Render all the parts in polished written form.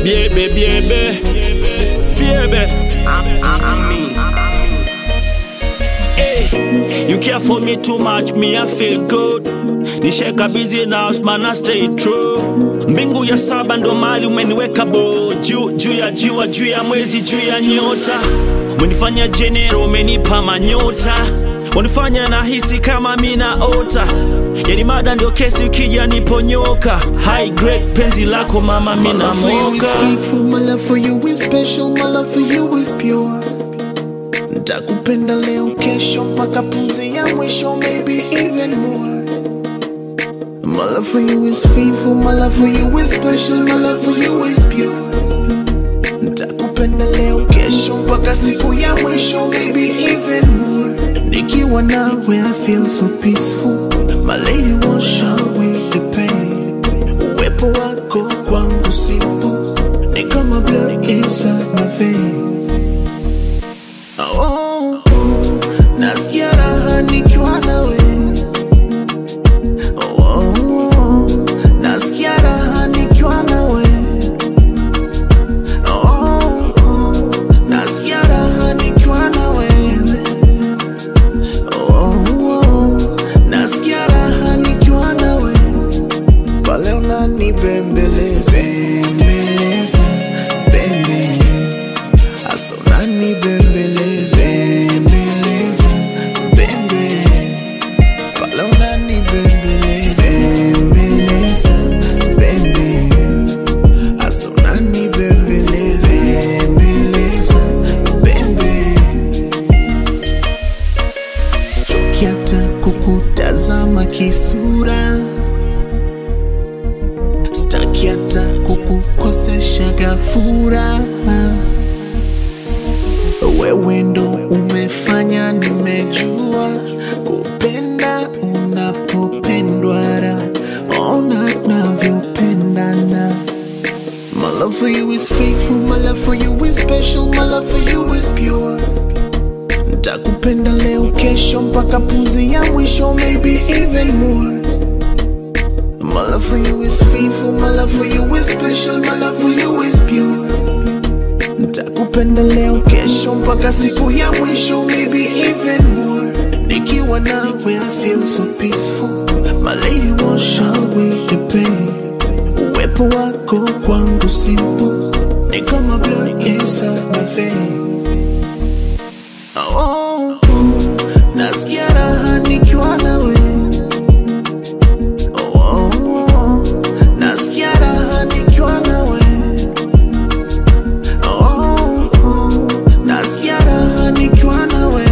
Baby, baby, baby. I'm me. Hey, you care for me too much, me I feel good. Nisheka busy now, man I stay true. Mbingu ya saba ndo mali umeniweka bo. Juu ya jua, juu ya mwezi, juu ya nyota. Umenifanya general, umenipa manyota. Unifanya nahisi kama mina ota. Yani mada ndio kesi ukija niponyoka. High grade penzi lako mama mina moka. My love for you is faithful, my love for you is special, my love for you is pure. Nitakupenda leo kesho mpaka pumzi ya mwisho, maybe even more. My love for you is faithful, my love for you is special, my love for you is pure. Nitakupenda leo kesho mpaka siku ya mwisho, maybe even more. Nikiwa nawe I feel so peaceful, my lady won't show away the pain. Uwepo wako kwangu simple, ni kama blood inside my veins. Oh, nasikia raha nikiwa nawe. Oh, nasikia raha nikiwa nawe. Oh, nasikia raha nikiwa nawe. Oh, nasikia raha nikiwa nawe. Pale unanibembeleza, bembeleza, bembe. Asa unanibembeleza, bembeleza, bembe. Pale unanibembeleza, bembeleza, bembe. Asa unanibembeleza, bembeleza, bembe. Sichoki hata kukutazama kisura, sitaki hata kukukosesha ghafura. Wewe ndo umefanya nimejua kupenda unapopendwa, ona navyopendana. My love for you is faithful, my love for you is special, my love for you is pure. Nitakupenda leo kesho mpaka pumzi ya mwisho, maybe even more. My love for you is faithful, my love for you is special, my love for you is pure. Nitakupenda leo kesho mpaka siku ya mwisho, maybe even more. Nikiwa nawe I feel so peaceful, my lady won't show away the pain. Uwepo wako kwangu simple, ni kama blood inside my veins. Oh, nasikia raha nikiwa nawe. Oh, nasikia raha nikiwa nawe. Oh, nasikia raha nikiwa nawe.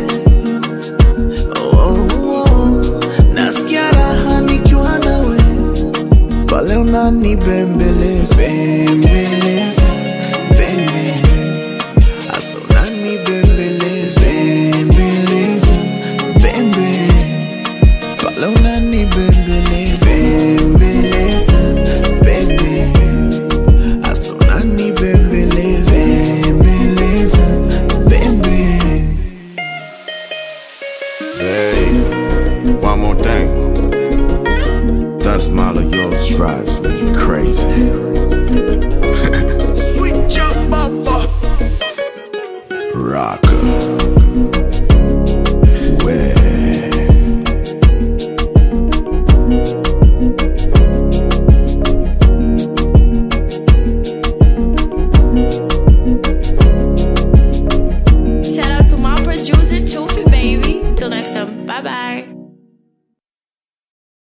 Oh, nasikia raha nikiwa nawe. Pale unanibembeleza, bembeleza, bembe. Asa unanibembeleza, bembeleza, bembe. Pale unanibembeleza, bembeleza, bembe. Asa unanibembeleza, bembeleza, bembe. Hey, one more thing. That smile of yours drives me crazy. Sweet jump bumper. Rocker. Way. Shout out to my producer, Toofy Baby. Till next time, bye bye.